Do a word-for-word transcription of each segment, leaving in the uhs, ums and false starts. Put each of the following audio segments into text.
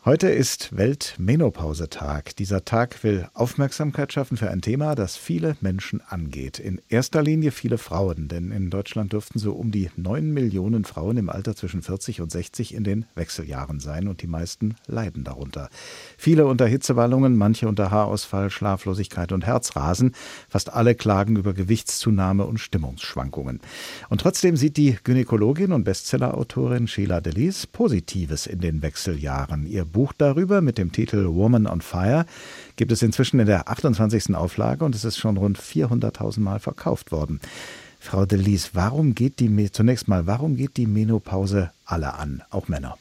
Heute ist Weltmenopausetag. Dieser Tag will Aufmerksamkeit schaffen für ein Thema, das viele Menschen angeht. In erster Linie viele Frauen, denn in Deutschland dürften so um die neun Millionen Frauen im Alter zwischen vierzig und sechzig in den Wechseljahren sein und die meisten leiden darunter. Viele unter Hitzewallungen, manche unter Haarausfall, Schlaflosigkeit und Herzrasen. Fast alle klagen über Gewichtszunahme und Stimmungsschwankungen. Und trotzdem sieht die Gynäkologin und Bestsellerautorin Sheila Delis Positives in den Wechseljahren. Ihr Buch darüber mit dem Titel Woman on Fire gibt es inzwischen in der achtundzwanzigsten Auflage und es ist schon rund vierhunderttausend Mal verkauft worden. Frau Delis, warum geht die, zunächst mal, warum geht die Menopause alle an, auch Männer?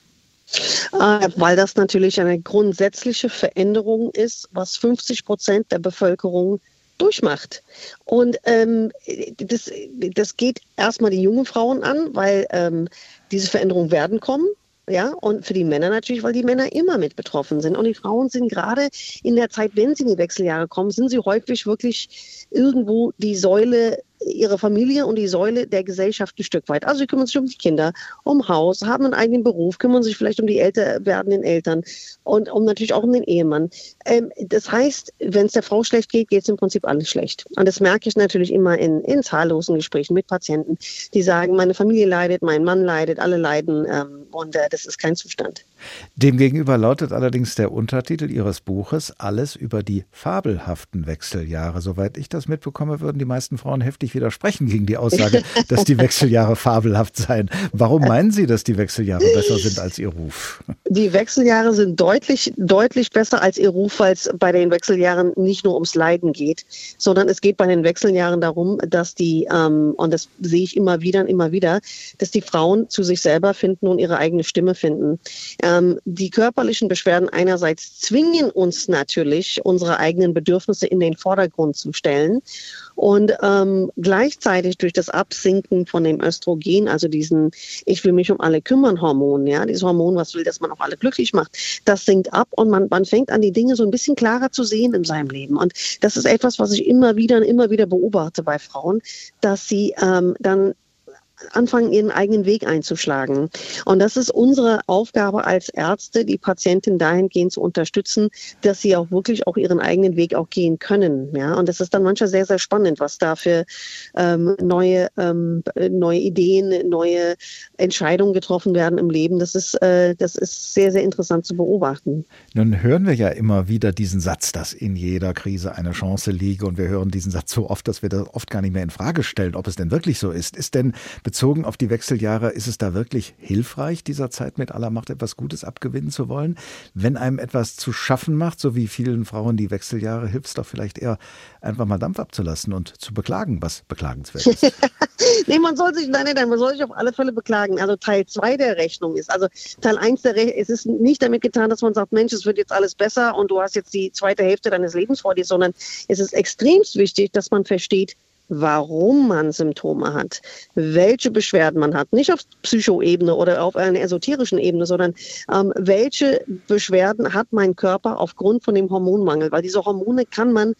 Äh, weil das natürlich eine grundsätzliche Veränderung ist, was fünfzig Prozent der Bevölkerung durchmacht. Und ähm, das, das geht erstmal die jungen Frauen an, weil ähm, diese Veränderungen werden kommen. Ja, und für die Männer natürlich, weil die Männer immer mit betroffen sind. Und die Frauen sind gerade in der Zeit, wenn sie in die Wechseljahre kommen, sind sie häufig wirklich irgendwo die Säule ihrer Familie und die Säule der Gesellschaft ein Stück weit. Also sie kümmern sich um die Kinder, um Haus, haben einen eigenen Beruf, kümmern sich vielleicht um die älter werdenden Eltern und um natürlich auch um den Ehemann. Ähm, das heißt, wenn es der Frau schlecht geht, geht es im Prinzip alles schlecht. Und das merke ich natürlich immer in, in zahllosen Gesprächen mit Patienten, die sagen, meine Familie leidet, mein Mann leidet, alle leiden ähm, und äh, das ist kein Zustand. Demgegenüber lautet allerdings der Untertitel Ihres Buches Alles über die fabelhaften Wechseljahre. Soweit ich das mitbekomme, würden die meisten Frauen heftig widersprechen gegen die Aussage, dass die Wechseljahre fabelhaft seien. Warum meinen Sie, dass die Wechseljahre besser sind als Ihr Ruf? Die Wechseljahre sind deutlich, deutlich besser als Ihr Ruf, weil es bei den Wechseljahren nicht nur ums Leiden geht, sondern es geht bei den Wechseljahren darum, dass die, ähm, und das sehe ich immer wieder und immer wieder, dass die Frauen zu sich selber finden und ihre eigene Stimme finden. Ähm, die körperlichen Beschwerden einerseits zwingen uns natürlich, unsere eigenen Bedürfnisse in den Vordergrund zu stellen. Und ähm, gleichzeitig durch das Absinken von dem Östrogen, also diesen Ich will mich um alle kümmern Hormon, ja, dieses Hormon, was will, dass man auch alle glücklich macht, das sinkt ab und man, man fängt an, die Dinge so ein bisschen klarer zu sehen in seinem Leben. Und das ist etwas, was ich immer wieder und immer wieder beobachte bei Frauen, dass sie ähm, dann anfangen, ihren eigenen Weg einzuschlagen. Und das ist unsere Aufgabe als Ärzte, die Patientin dahingehend zu unterstützen, dass sie auch wirklich auch ihren eigenen Weg auch gehen können. Ja, und das ist dann manchmal sehr, sehr spannend, was da für ähm, neue, ähm, neue Ideen, neue Entscheidungen getroffen werden im Leben. Das ist, äh, das ist sehr, sehr interessant zu beobachten. Nun hören wir ja immer wieder diesen Satz, dass in jeder Krise eine Chance liege. Und wir hören diesen Satz so oft, dass wir das oft gar nicht mehr in Frage stellen, ob es denn wirklich so ist. Ist denn bezogen auf die Wechseljahre, ist es da wirklich hilfreich, dieser Zeit mit aller Macht etwas Gutes abgewinnen zu wollen? Wenn einem etwas zu schaffen macht, so wie vielen Frauen die Wechseljahre, hilft es doch vielleicht eher, einfach mal Dampf abzulassen und zu beklagen, was beklagenswert ist. Nee, man soll sich, nein, nein, man soll sich auf alle Fälle beklagen. Also Teil zwei der Rechnung ist, also Teil eins der Rechnung, es ist nicht damit getan, dass man sagt, Mensch, es wird jetzt alles besser und du hast jetzt die zweite Hälfte deines Lebens vor dir, sondern es ist extremst wichtig, dass man versteht, warum man Symptome hat, welche Beschwerden man hat, nicht auf Psychoebene oder auf einer esoterischen Ebene, sondern ähm, welche Beschwerden hat mein Körper aufgrund von dem Hormonmangel, weil diese Hormone kann man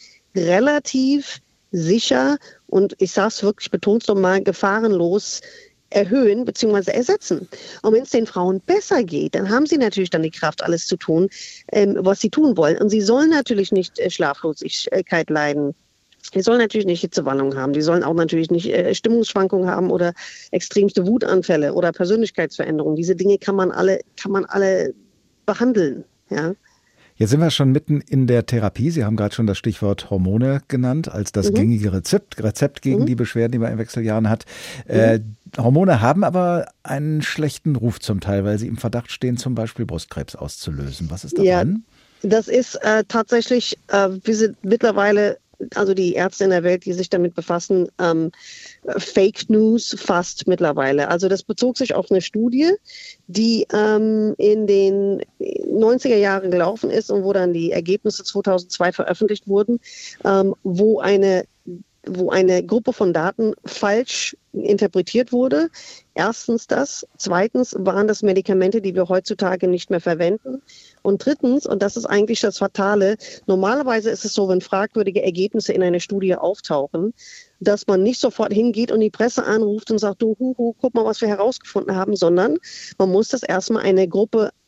relativ sicher und ich sage es wirklich, betont es nochmal, gefahrenlos erhöhen bzw. ersetzen. Und wenn es den Frauen besser geht, dann haben sie natürlich dann die Kraft, alles zu tun, ähm, was sie tun wollen. Und sie sollen natürlich nicht äh, Schlaflosigkeit leiden. Die sollen natürlich nicht Hitzewallungen haben, die sollen auch natürlich nicht äh, Stimmungsschwankungen haben oder extremste Wutanfälle oder Persönlichkeitsveränderungen. Diese Dinge kann man alle, kann man alle behandeln, ja. Jetzt sind wir schon mitten in der Therapie. Sie haben gerade schon das Stichwort Hormone genannt, als das mhm. gängige Rezept, Rezept gegen mhm. die Beschwerden, die man in Wechseljahren hat. Mhm. Äh, Hormone haben aber einen schlechten Ruf zum Teil, weil sie im Verdacht stehen, zum Beispiel Brustkrebs auszulösen. Was ist da ja, dran? Das ist äh, tatsächlich, äh, wir sind mittlerweile, also die Ärzte in der Welt, die sich damit befassen, ähm, Fake News fast mittlerweile. Also das bezog sich auf eine Studie, die ähm, in den neunziger Jahren gelaufen ist und wo dann die Ergebnisse zweitausendzwei veröffentlicht wurden, ähm, wo eine wo eine Gruppe von Daten falsch interpretiert wurde. Erstens das. Zweitens waren das Medikamente, die wir heutzutage nicht mehr verwenden. Und drittens, und das ist eigentlich das Fatale, normalerweise ist es so, wenn fragwürdige Ergebnisse in einer Studie auftauchen, dass man nicht sofort hingeht und die Presse anruft und sagt, du, hu, hu, guck mal, was wir herausgefunden haben, sondern man muss das erstmal einer Gruppe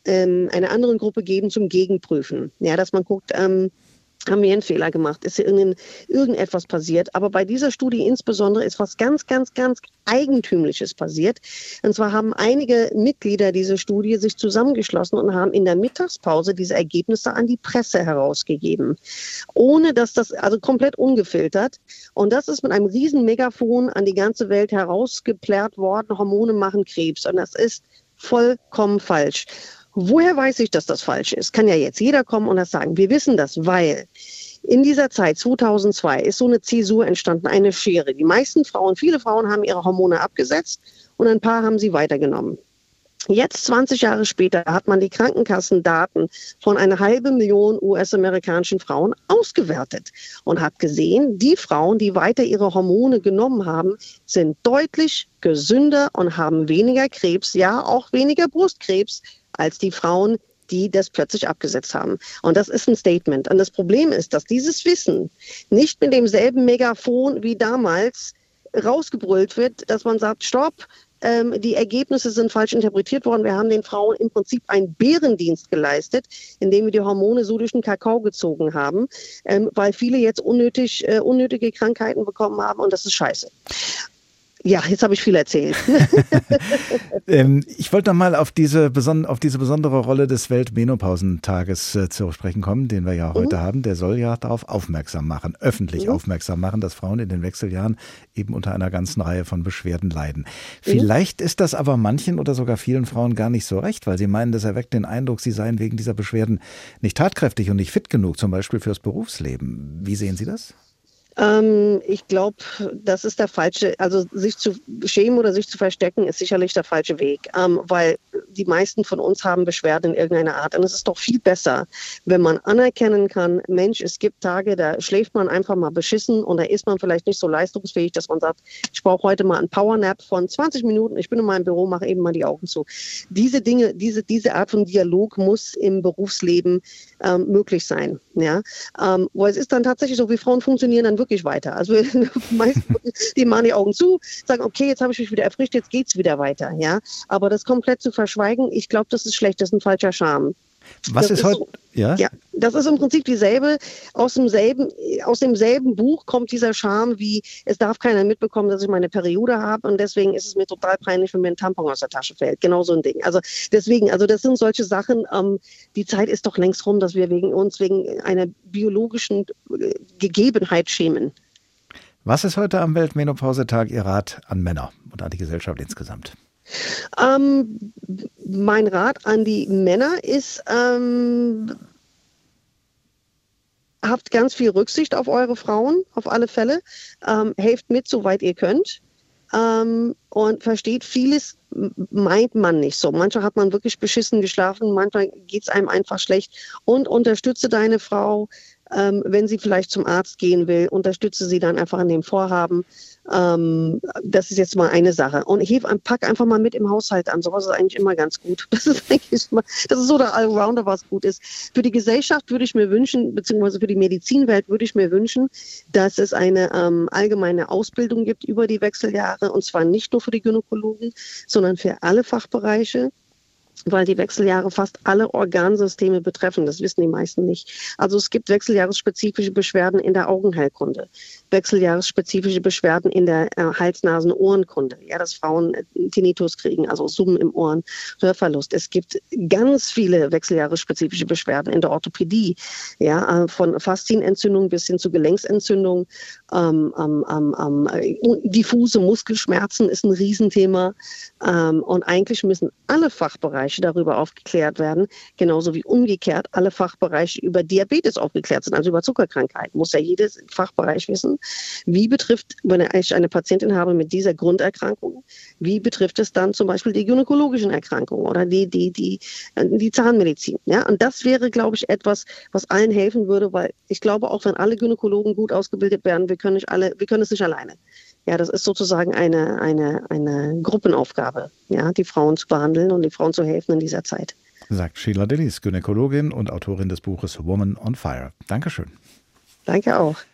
ähm, einer anderen Gruppe geben zum Gegenprüfen. Ja, dass man guckt, ähm, haben wir einen Fehler gemacht? Ist hier irgendein, irgendetwas passiert? Aber bei dieser Studie insbesondere ist was ganz, ganz, ganz Eigentümliches passiert. Und zwar haben einige Mitglieder dieser Studie sich zusammengeschlossen und haben in der Mittagspause diese Ergebnisse an die Presse herausgegeben. Ohne dass das, also komplett ungefiltert. Und das ist mit einem riesen Megafon an die ganze Welt herausgeplärrt worden. Hormone machen Krebs. Und das ist vollkommen falsch. Woher weiß ich, dass das falsch ist? Kann ja jetzt jeder kommen und das sagen. Wir wissen das, weil in dieser Zeit, zweitausendzwei, ist so eine Zäsur entstanden, eine Schere. Die meisten Frauen, viele Frauen haben ihre Hormone abgesetzt und ein paar haben sie weitergenommen. Jetzt, zwanzig Jahre später, hat man die Krankenkassendaten von einer halben Million U S-amerikanischen Frauen ausgewertet und hat gesehen, die Frauen, die weiter ihre Hormone genommen haben, sind deutlich gesünder und haben weniger Krebs, ja auch weniger Brustkrebs, als die Frauen, die das plötzlich abgesetzt haben. Und das ist ein Statement. Und das Problem ist, dass dieses Wissen nicht mit demselben Megafon wie damals rausgebrüllt wird, dass man sagt, stopp, ähm, die Ergebnisse sind falsch interpretiert worden. Wir haben den Frauen im Prinzip einen Bärendienst geleistet, indem wir die Hormone so durch den Kakao gezogen haben, ähm, weil viele jetzt unnötig, äh, unnötige Krankheiten bekommen haben und das ist scheiße. Ja, jetzt habe ich viel erzählt. ähm, ich wollte noch mal auf diese, beson- auf diese besondere Rolle des Weltmenopausentages äh, zu sprechen kommen, den wir ja heute mhm. haben. Der soll ja darauf aufmerksam machen, öffentlich mhm. aufmerksam machen, dass Frauen in den Wechseljahren eben unter einer ganzen Reihe von Beschwerden leiden. Vielleicht mhm. ist das aber manchen oder sogar vielen Frauen gar nicht so recht, weil sie meinen, das erweckt den Eindruck, sie seien wegen dieser Beschwerden nicht tatkräftig und nicht fit genug, zum Beispiel fürs Berufsleben. Wie sehen Sie das? Ähm, ich glaube, das ist der falsche, also sich zu schämen oder sich zu verstecken, ist sicherlich der falsche Weg, ähm, weil die meisten von uns haben Beschwerden in irgendeiner Art. Und es ist doch viel besser, wenn man anerkennen kann, Mensch, es gibt Tage, da schläft man einfach mal beschissen und da ist man vielleicht nicht so leistungsfähig, dass man sagt, ich brauche heute mal einen Powernap von zwanzig Minuten, ich bin in meinem Büro, mache eben mal die Augen zu. Diese Dinge, diese, diese Art von Dialog muss im Berufsleben ähm, möglich sein. Ja? Ähm, wo es ist dann tatsächlich so, wie Frauen funktionieren dann wirklich weiter. Also meistens, die machen die Augen zu, sagen, okay, jetzt habe ich mich wieder erfrischt, jetzt geht's wieder weiter. Ja? Aber das komplett zu verschweigen, ich glaube, das ist schlecht, das ist ein falscher Charme. Was das ist heute? Ja? ja, das ist im Prinzip dieselbe, aus demselben, aus demselben Buch kommt dieser Charme wie, es darf keiner mitbekommen, dass ich meine Periode habe und deswegen ist es mir total peinlich, wenn mir ein Tampon aus der Tasche fällt. Genau so ein Ding. Also deswegen, also das sind solche Sachen, ähm, die Zeit ist doch längst rum, dass wir wegen uns, wegen einer biologischen äh, Gegebenheit schämen. Was ist heute am Weltmenopausetag Ihr Rat an Männer und an die Gesellschaft insgesamt? Ähm, mein Rat an die Männer ist, ähm, habt ganz viel Rücksicht auf eure Frauen, auf alle Fälle. Ähm, helft mit, soweit ihr könnt. Ähm, und versteht, vieles meint man nicht so. Manchmal hat man wirklich beschissen geschlafen, manchmal geht es einem einfach schlecht. Und unterstütze deine Frau, ähm, wenn sie vielleicht zum Arzt gehen will. Unterstütze sie dann einfach in dem Vorhaben. Ähm, das ist jetzt mal eine Sache. Und heb, pack einfach mal mit im Haushalt an. Sowas ist eigentlich immer ganz gut. Das ist eigentlich immer, das ist so der Allrounder, was gut ist. Für die Gesellschaft würde ich mir wünschen, beziehungsweise für die Medizinwelt würde ich mir wünschen, dass es eine ähm, allgemeine Ausbildung gibt über die Wechseljahre. Und zwar nicht nur für die Gynäkologen, sondern für alle Fachbereiche. Weil die Wechseljahre fast alle Organsysteme betreffen. Das wissen die meisten nicht. Also es gibt wechseljahresspezifische Beschwerden in der Augenheilkunde, wechseljahresspezifische Beschwerden in der äh, Hals-Nasen-Ohrenkunde. Ja, dass Frauen Tinnitus kriegen, also Summen im Ohren, Hörverlust. Es gibt ganz viele wechseljahresspezifische Beschwerden in der Orthopädie. Ja, äh, von Faszienentzündung bis hin zu Gelenksentzündung. Ähm, ähm, ähm, äh, diffuse Muskelschmerzen ist ein Riesenthema. Ähm, und eigentlich müssen alle Fachbereiche darüber aufgeklärt werden, genauso wie umgekehrt alle Fachbereiche über Diabetes aufgeklärt sind, also über Zuckerkrankheiten. Muss ja jedes Fachbereich wissen, wie betrifft, wenn ich eine Patientin habe mit dieser Grunderkrankung, wie betrifft es dann zum Beispiel die gynäkologischen Erkrankungen oder die, die, die, die Zahnmedizin. Ja? Und das wäre, glaube ich, etwas, was allen helfen würde, weil ich glaube, auch wenn alle Gynäkologen gut ausgebildet werden, wir können nicht alle, wir können es nicht alleine. Ja, das ist sozusagen eine, eine, eine Gruppenaufgabe, ja, die Frauen zu behandeln und die Frauen zu helfen in dieser Zeit. Sagt Sheila Dillies, Gynäkologin und Autorin des Buches Woman on Fire. Dankeschön. Danke auch.